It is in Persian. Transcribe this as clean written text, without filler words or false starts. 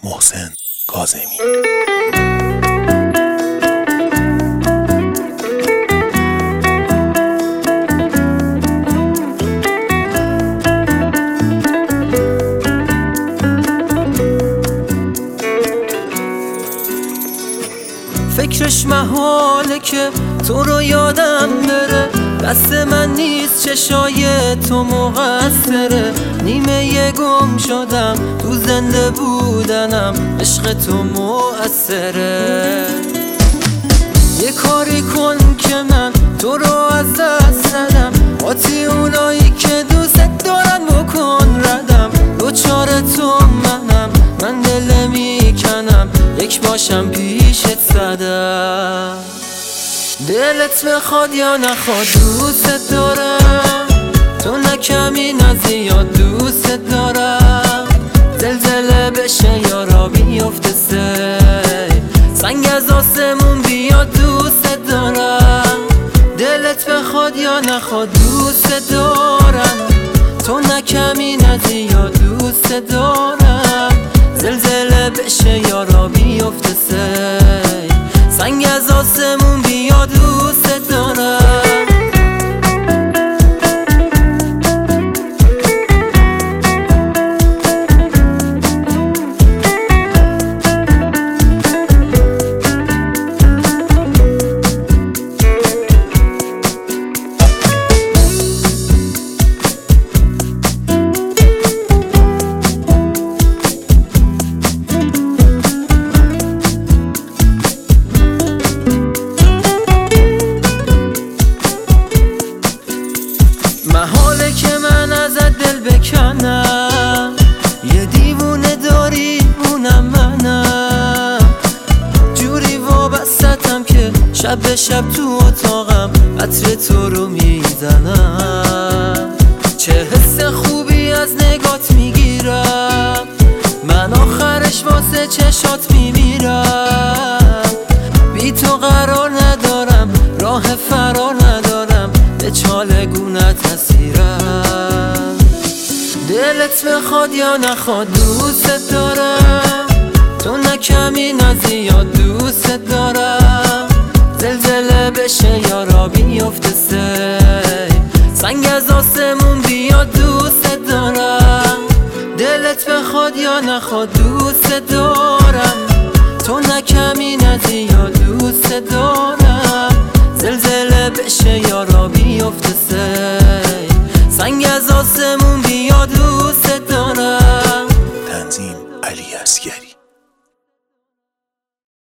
محسن کاظمی. فکرش محاله که تو رو یادم بره، دست من نیست چشای تو مقصره. نیمه گم شدم تو زنده بودنم، عشق تو مؤثره. یه کاری کن که من تو رو از دست ندم، آتی اونایی که دوست دارن بکن ردم. دوچار تو من دل میکنم، یک باشم پیشت زدم. دلت بخواد یا نخواد دوست دارم، تو نه کمی نه زیاد دوست دارم. زلزله بشه یا را بیفته سنگ از آسمون بیاد دوست دارم. دلت بخواد یا نخواد دوست دارم، تو نه کمی نه زیاد دوست دارم. زلزله بشه یا را بیفته سنگ از آسمون بیاد دوست دارم. محاله که من ازت دل بکنم، یه دیوونه داری اونم منم. جوری وابستم که شب به شب تو اتاقم عطر تو رو میزنم. چه حس خوبی از نگات میگیرم، من آخرش واسه چشات میمیرم. بی تو قرار ندارم، راه فرار ندارم، به چالگونت اسیرم. دلت بخواد یا نخواد دوست دارم، تو نه کمی نه زیاد دوست دارم. زلزله بشه یا را بیفته سنگ از آسمون بیاد دوست دارم. دلت بخواد یا نخواد دوست دارم، تو نه کمی نه زیاد دوست دارم. زلزله بشه یا را بیفته سنگ از آسمون بیاد دوست دارم. تنظیم علی عسگری.